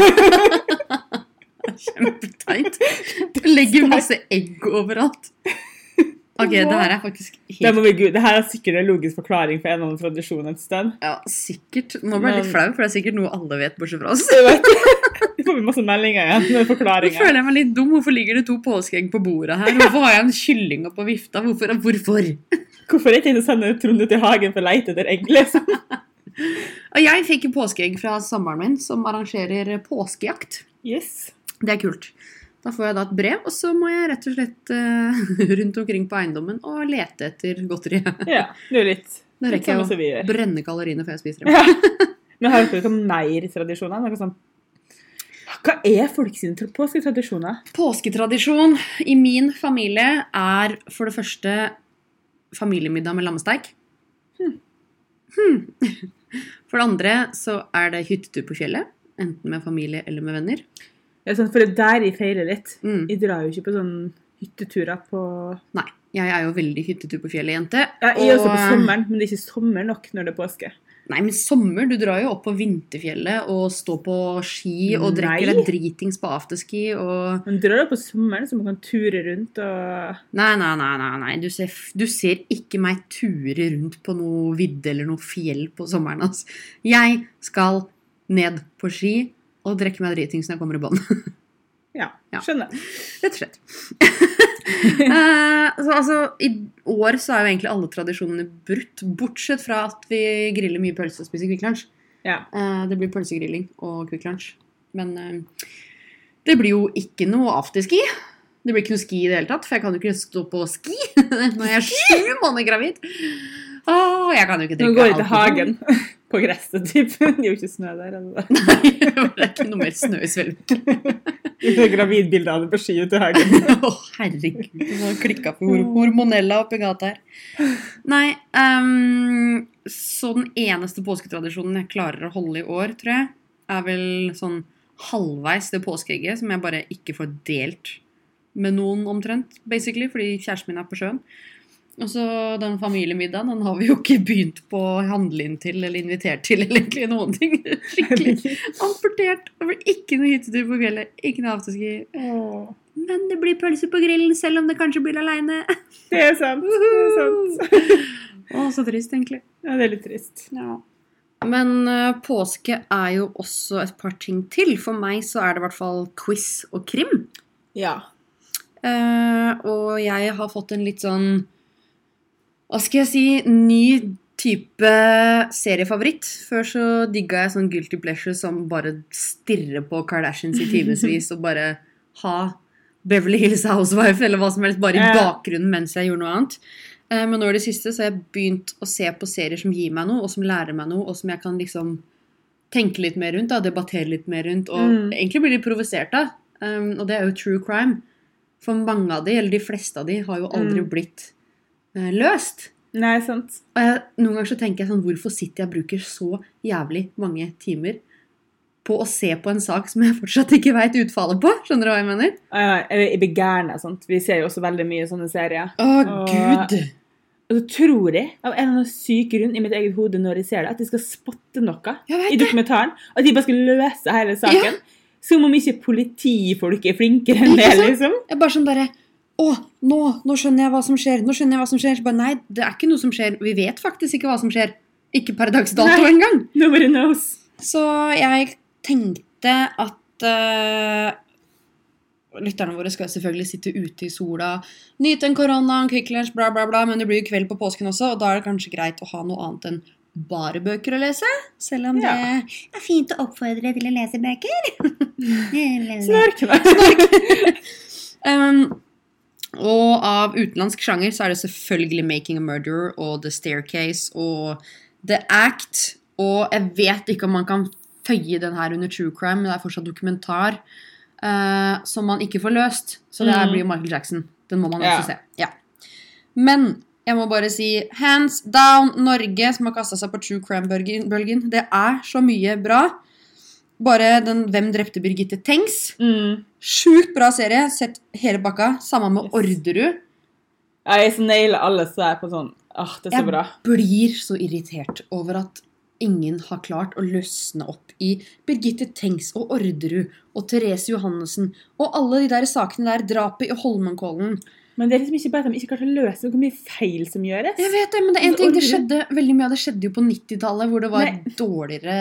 Kjempeteit. Du legger masse egg overalt. Ok, det her er faktisk helt... Det, må vi, det her er sikkert en logisk forklaring for en eller annen tradisjon et sted. Ja, sikkert. Nå ble jeg litt flau, for det er sikkert noe alle vet, bortsett fra oss. Jeg vet. Det får vi masse meldinger igjen med forklaringer. Nå føler jeg meg litt dum. Hvorfor ligger det to påskeegg på bordet her? Hvorfor har jeg en kylling opp på vifta? Hvorfor? Hvorfor? Hvorfor er jeg tenkt å sende Trond ut i hagen for å lete etter egg, liksom? Og jeg fikk påskeegg fra samboeren min, som arrangerer påskejakt. Yes. Det er kult. Da får jeg da et brev, og så må jeg rett og slett uh, rundt omkring på eiendommen og lete etter godteri. Ja, det er jo litt. Da rekker jeg å brenne kaloriene før jeg spiser dem. Ja. Men har dere noe mer tradisjoner? Noe sånn... Hva er folk sine påsketradisjoner? Påsketradisjon i min familie er for det første familiemiddag med lammesteik. Hmm. Hmm. For det andre så er det hyttetur på fjellet, enten med familie eller med venner. Ja, sånn, for det der jeg feirer litt. Mm. Jeg drar jo ikke på sånn hytteturer på... Nei, jeg er jo veldig hyttetur på fjellet, jente. Ja, jeg er også på sommeren, men det er ikke sommer nok når det er påske. Nei, men sommer, du drar jo opp på vinterfjellet og står på ski og drikker deg dritings på afterski og... Man drar opp på sommeren, så man kan ture rundt og... Nei, nei, nei, nei, nei. Du ser, du ser ikke meg ture rundt på noe vidde eller noe fjell på sommeren, altså. Jeg skal ned på ski og drikke meg dritings når jeg kommer i bånd. Ja, skjønner. Rett og slett. uh, så, altså, i år så er jo egentlig alle tradisjonene brutt, bortsett fra at vi griller mye pølse og spiser Quick Lunch. Ja. Uh, det blir pølsegrilling og Quick Lunch. Men uh, det blir jo ikke noe afterski. Det blir ikke noe ski i det hele tatt, for jeg kan jo ikke stå på ski når jeg er sju måneder gravid. Åh, jeg kan jo ikke drikke alkohol. Nå går jeg til hagen på gresset, typ. Det er jo ikke snø der. Eller? Nei, det er ikke noe mer snø i Svelvik. Det er gravidbildet av det på ski ut i hagen. Åh, oh, herregud. Det var klikket for hormonella oppe i gata her. Nei, um, så den eneste påsketradisjonen jeg klarer å holde i år, tror jeg, er vel sånn halvveis det påskeegget, som jeg bare ikke får delt med noen omtrent, basically, fordi kjæresten min er på sjøen. Og så den familiemiddagen, den har vi jo ikke begynt på å handle inn til, eller invitert til, eller egentlig noen ting. Skikkelig amportert. Det blir ikke noe hyttetur på fjellet, ikke noe afterski. Åh. Men det blir pølse på grillen, selv om det kanskje blir alene. Det er sant, det er sant. Åh, så trist egentlig. Ja, det er litt trist. Ja. Men uh, påske er jo også et par ting til. For meg så er det i hvert fall quiz og krim. Ja. Uh, og jeg har fått en litt sånn, hva skal jeg si, ny type seriefavoritt. Før så digget jeg sånn guilty pleasure som bare stirrer på Kardashians i timesvis og bare ha Beverly Hills Housewife eller hva som helst bare i bakgrunnen mens jeg gjorde noe annet. Uh, men nå i det siste så har jeg begynt å se på serier som gir meg noe, og som lærer meg noe, og som jeg kan liksom tenke litt mer rundt, da, debattere litt mer rundt, og mm. egentlig blir litt provosert da. Um, og det er jo true crime. For mange av de, eller de fleste av de, har jo aldri mm. blitt uh, løst. Nei, sant. Og jeg, noen ganger så tenker jeg sånn, hvorfor sitter jeg og bruker så jævlig mange timer på å se på en sak som jeg fortsatt ikke vet utfallet på? Skjønner du hva jeg mener? Ja, eller jeg blir gærne, sant. Vi ser jo også veldig mye sånne serier. Å, og, Gud! Og så tror jeg, av en eller annen syk grunn i mitt eget hode når jeg ser det, at de skal spotte noe i dokumentaren. At de bare skal løse hele saken. Ja. Som om ikke politifolk er flinkere enn det, liksom. Jeg er bare sånn der, å, nå, nå skjønner jeg hva som skjer, nå skjønner jeg hva som skjer. Så bare, nei, det er ikke noe som skjer. Vi vet faktisk ikke hva som skjer. Ikke per dags dato engang. Nobody knows. Så jeg tenkte at uh, lytterne våre skal selvfølgelig sitte ute i sola, nyte en korona, en Kvikk Lunsj, bla bla bla, men det blir jo kveld på påsken også, og da er det kanskje greit å ha noe annet enn bare bøker å lese, selv om ja. Det er fint å oppfordre til å lese bøker. Snark meg. Snark. um, og av utenlandsk sjanger så er det selvfølgelig Making a Murderer og The Staircase og The Act, og jeg vet ikke om man kan føye den her under true crime, men det er fortsatt dokumentar uh, som man ikke får løst, så det her blir Michael Jackson. Den må man også ja. Se. Ja. Men jeg må bare si hands down Norge som har kastet seg på true crime-bølgen. Det er så mye bra. Bare den Hvem drepte Birgitte Tengs. Mm. Sjukt bra serie. Sett hele bakka. Sammen med yes. Orderud. Ja, jeg så nailer alle så er på sånn. Åh, det er så jeg bra. Jeg blir så irritert over at ingen har klart å løsne opp i Birgitte Tengs og Orderud og Therese Johannessen og alle de der sakene der, drapet i Holmenkollen. Men det er liksom ikke bare at de ikke klarte å løse noe mye feil som gjøres. Jeg vet det, men det er en ting, det skjedde, veldig mye av det skjedde jo på nittitallet, hvor det var Nei. Dårligere...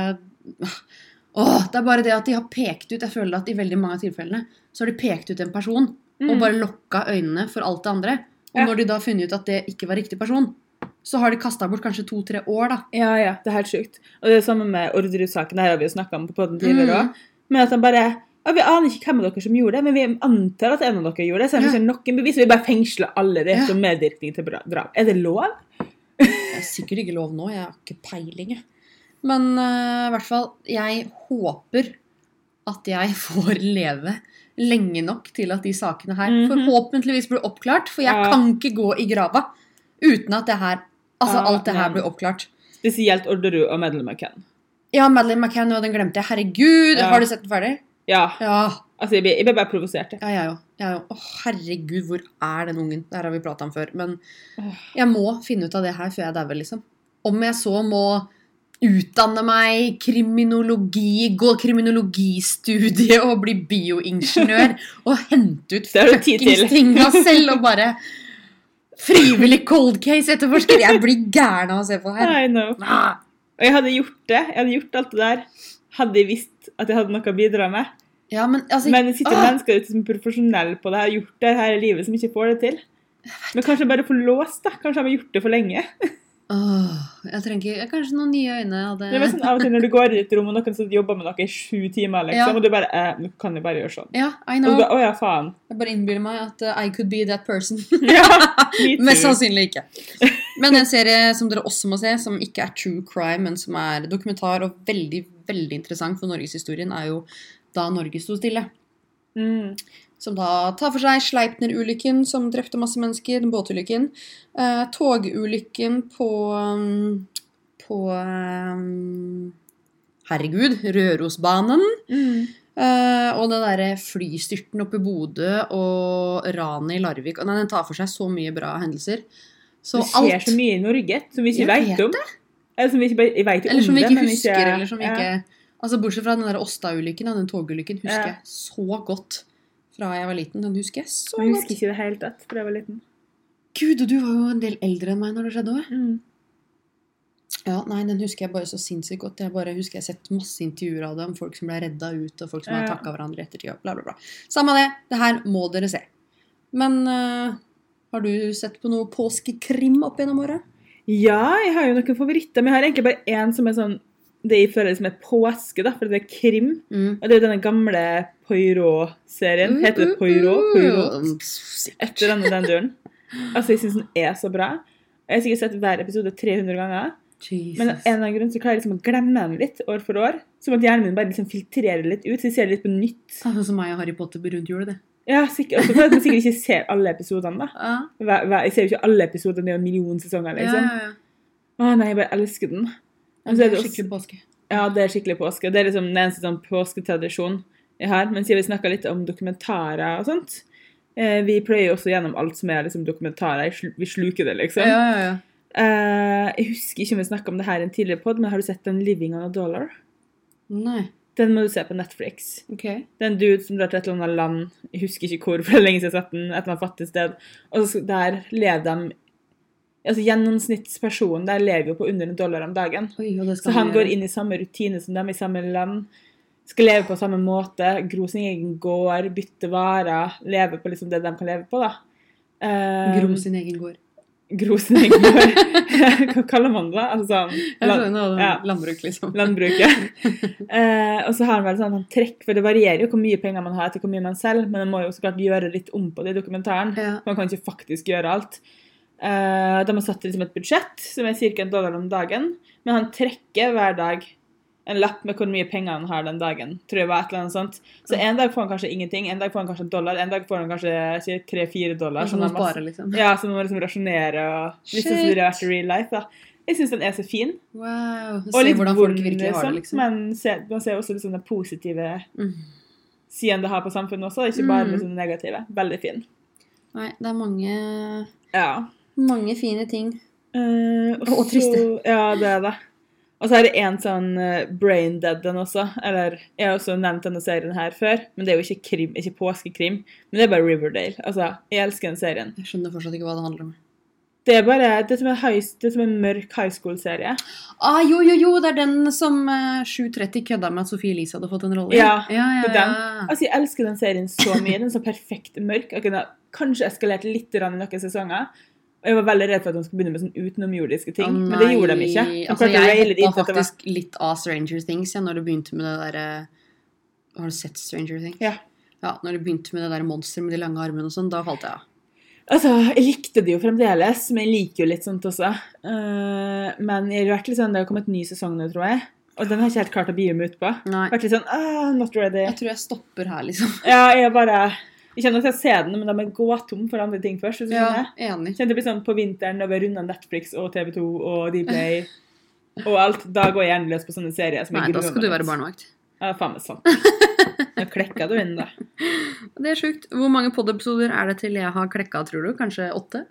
Åh, det er bare det at de har pekt ut, jeg føler at i veldig mange av tilfellene, så har de pekt ut en person, mm. og bare lokket øynene for alt det andre. Og ja. Når de da funnet ut at det ikke var riktig person, så har de kastet bort kanskje to-tre år da. Ja, ja, det er helt sykt. Og det er det samme med Orderud-saken, der har vi jo snakket om på podden tidligere mm. også. Men at de bare... Ja, vi aner ikke hvem av dere som gjorde det, men vi antar at en av dere gjorde det, så er det ja. Noen bevis, vi bare fengsler alle det som ja. Medvirkning til drap. Er det lov? Det er sikkert ikke lov nå, jeg har ikke peiling. Men uh, i hvert fall, jeg håper at jeg får leve lenge nok til at de sakene her mm-hmm. forhåpentligvis blir oppklart, for jeg ja. Kan ikke gå i grava uten at det her, altså ja, alt det her blir oppklart. Spesielt Orderud og Madeleine McCann. Ja, Madeleine McCann, og den glemte jeg. Herregud, ja. Har du sett den ferdig? Ja. Ja. Altså, jeg ble, jeg ble bare provosert. Ja, jeg jo. Jeg jo. Å, herregud, hvor er den ungen? Det her har vi pratet om før. Men jeg må finne ut av det her før jeg dauer, liksom. Om jeg så må utdanne meg kriminologi, gå kriminologistudie og bli bioingeniør og hente ut fuckings tinga selv og bare frivillig cold case etterforsker. Jeg blir gæren av å se på det her. I know. Ah. Og jeg hadde gjort det. Jeg hadde gjort alt det der. Hadde jeg visst at jeg hadde noe å bidra med. Ja, men, altså, men det sitter ah. mennesker ute som er profesjonelle på det. Har gjort det her i livet som ikke får det til. Men kanskje bare for låst da. Kanskje har vi gjort det for lenge. Åh, jeg trenger kanskje noen nye øyne av det. Det er sånn av og til når du går i et rom og noen som jobber med noe i sju timer, liksom, ja. Og du bare, eh, nå kan jeg bare gjøre sånn. Ja, I know. Og du bare, åja, faen. Jeg bare innbyr meg at uh, I could be that person. Ja, mest sannsynlig ikke. Men en serie som dere også må se, som ikke er true crime, men som er dokumentar og veldig, veldig interessant for Norgeshistorien, er jo Da Norge sto stille. Mm. Som da tar for seg Sleipner-ulykken, som drepte masse mennesker, den båtulykken. Uh, togulykken på, um, på um, herregud, Rørosbanen. Mm. Uh, og den der flystyrten oppe i Bodø, og ranet i Larvik. Og den tar for seg så mye bra hendelser. Så det skjer alt... så mye i Norge, som vi ikke vet, vet om. Det. Eller som vi ikke vet om eller som vi ikke det, husker, ikke... eller som vi ikke... Ja. Altså, bortsett fra den der Åsta-ulykken, den togulykken, husker ja. Jeg så godt fra jeg var liten. Den husker jeg så godt. Jeg husker ikke det helt tatt, fra jeg var liten. Gud, og du var jo en del eldre enn meg når det skjedde også. Mm. Ja, nei, den husker jeg bare så sinnssykt godt. Jeg bare husker jeg har sett masse intervjuer av dem, folk som ble reddet ut, og folk som har Ja. takket hverandre etter tid, og bla bla bla. Samme det, det her må dere se. Men uh, har du sett på noe påskekrim opp gjennom året? Ja, jeg har jo noen favoritter, men jeg har egentlig bare en som er sånn, det jeg føler som er påske da, for det er krim. Mm. Og det er jo denne gamle Poirot-serien. Heter det Poirot? Poirot. Etter denne den duren. Altså, jeg synes den er så bra. Jeg har sikkert sett hver episode tre hundre ganger. Jesus. Men av en eller annen grunn så klarer jeg liksom å glemme den litt år for år. Som at hjernen min bare liksom filtrerer litt ut, så jeg ser det litt på nytt. Sånn som meg og Harry Potter rundt gjorde det. Ja, sikkert. Også for at man sikkert ikke ser alle episodene da. Ja. Hver, hver, jeg ser jo ikke alle episodene, det er jo en million sesonger liksom. Ja, ja, ja. Å nei, jeg bare elsker den. Og så Det er er det også- skikkelig påske. Ja, det er skikkelig påske. Det er liksom den eneste sånn påsketradisjon jeg har. Men siden vi snakket litt om dokumentarer og sånt, eh, vi pløyer også gjennom alt som er liksom dokumentarer. Sl- Vi sluker det liksom. Ja, ja, ja. Eh, jeg husker ikke om vi snakket om det her i en tidligere podd, men har du sett den Living on a Dollar? Nei, Den må du se på Netflix. ok. Det er en dude som drar til et eller annet land, jeg husker ikke hvor, for det er lenge siden jeg har sett den, et eller annet fattig sted. Og så der lever de, altså gjennomsnittspersonen der lever jo på under en dollar om dagen. Oi, og det skal Så han gjøre. går inn i samme rutine som dem i samme land, skal leve på samme måte, gro sin egen gård, bytte varer, leve på liksom det de kan leve på da. Eh, Gro sin egen gård. Gro sin egen gård. Hva kaller man det da? Altså sånn, Jeg land- skjønner, ja. landbruk liksom. landbruket. eh, og så har han vel sånn han trekk, for det varierer jo hvor mye penger man har etter hvor mye man selv, men man må jo så klart gjøre litt om på det i dokumentaren. Ja. Man kan ikke faktisk gjøre alt. Eh, de har satt liksom et budsjett som er cirka en dollar om dagen, men han trekker hver dag en lapp med hvor mye penger han har den dagen, tror jeg var et eller annet sånt. Så en dag får han kanskje ingenting, en dag får han kanskje en dollar, en dag får han kanskje tre-fire dollar. Sånn han å har masse- spare liksom. Ja, så man må liksom rasjonere og litt sånn som det har vært i real life da. Jeg synes den er så fin. Wow. Og Se litt hvordan vond, folk virkelig har det liksom. men se, man ser også liksom den positive Mm. siden det har på samfunnet også, ikke bare Mm. liksom det negative. Veldig fin. Nei, det er mange, Ja. mange fine ting. Eh, og, Og triste. så- Ja, det er det. Og så er det en sånn uh, Brain Dead den også, eller jeg har også nevnt denne serien her før, men det er jo ikke krim, ikke påskekrim, men det er bare Riverdale. Altså, jeg elsker den serien. Jeg skjønner fortsatt ikke hva det handler om. Det er bare, det er som en, high, det er som en mørk high school-serie. Ah, jo, jo, jo, det er den som uh, sju tretti kødda med at Sofie Elise hadde fått en rolle i. Ja, ja, det ja, er den. ja. Altså, jeg elsker den serien så mye. Den er så perfekt mørk. Jeg kunne kanskje eskalert litt i noen sesonger. Og jeg var veldig redd for at de skulle begynne med sånn utenomjordiske ting. Å, men det gjorde de nei. ikke. De Altså, klarte å raile jeg det inn hoppa til at det var- faktisk litt av Stranger Things ja, når det begynte med det der... eh, Har du sett Stranger Things? Ja. Ja, når det begynte med det der monster med de lange armene og sånn, da falt jeg av. Altså, jeg likte det jo fremdeles, men jeg liker jo litt sånt også. Eh, men jeg har vært litt sånn, det har kommet en ny sesong nå, tror jeg. Og den har jeg ikke helt klart å bli med ut på. Nei, Vært litt sånn, ah, not ready. jeg tror jeg stopper her, liksom. Ja, jeg bare... Jeg kjenner at jeg ser den, men da må jeg gå tom for andre ting først. Hvis du Ja, skjønner. enig. Jeg kjente det blir sånn på vinteren når vi runder Netflix og T V to og Dplay og alt. Da går jeg gjerne løs på sånne serier som jeg Nei, da gruer skal du meg være litt. barnevakt. Ja, faen meg sant. Nå klekket du inn da. Det er sjukt. Hvor mange poddepisoder er det til jeg har klekka, tror du? Kanskje åtte?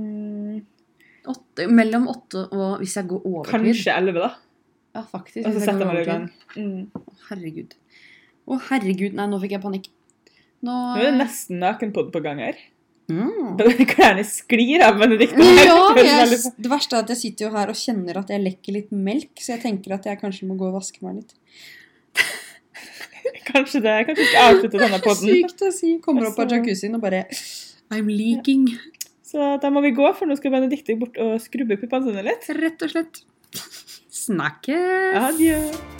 Mm, åtte? Mellom åtte og hvis jeg går over tid. kanskje elleve da. Ja, faktisk. Og så hvis jeg setter går man det i over gang. tid. Mm. Å, herregud. Å, herregud. Nei, nå fikk jeg panikk. Nå... Nå er det nesten nakenpodd på gang her. Mm. Da klærne sklir av Benedikte. Ja, Det er jeg, veldig- det verste er at jeg sitter jo her og kjenner at jeg lekker litt melk, så jeg tenker at jeg kanskje må gå og vaske meg litt. Kanskje det. Kanskje ikke avslutte denne podden. Sykt å si. Kommer opp av Altså- jacuzzien og bare I'm leaking. Så da må vi gå, for nå skal Benedikte bort og skrubbe puppene sine litt. Rett og slett. Snakkes! Adjø.